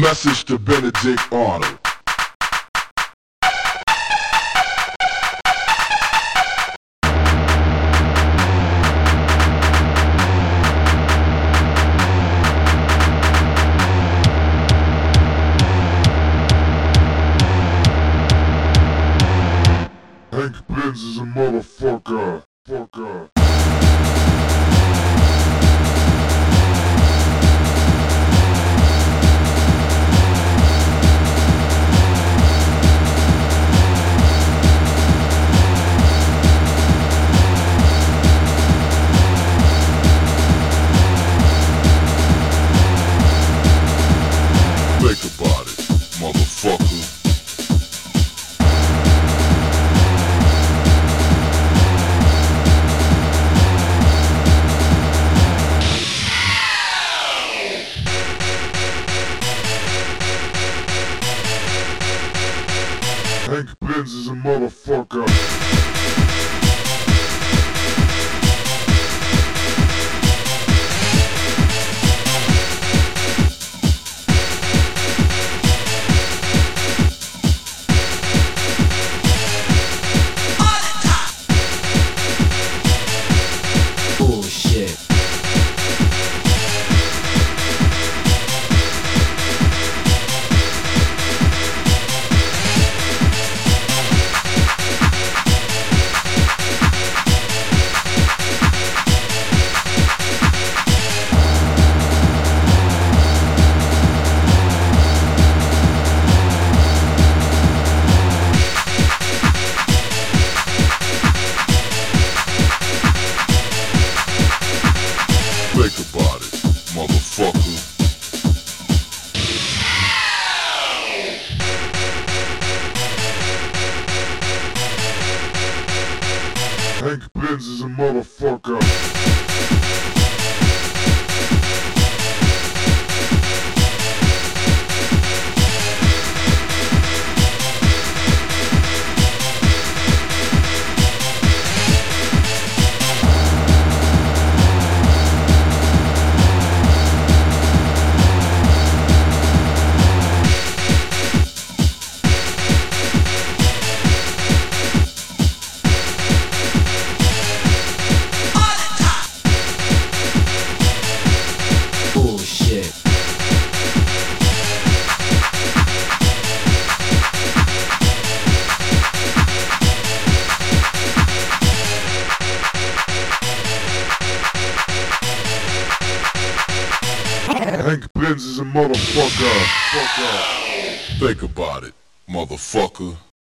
Message to Benedict Arnold. Hank Benz is a motherfucker. Think about it, motherfucker. Hank Benz is a motherfucker. Bullshit. Think about it, motherfucker. Hank Benz is a motherfucker. Bullshit. Hank Benz is a motherfucker. Think about it, motherfucker.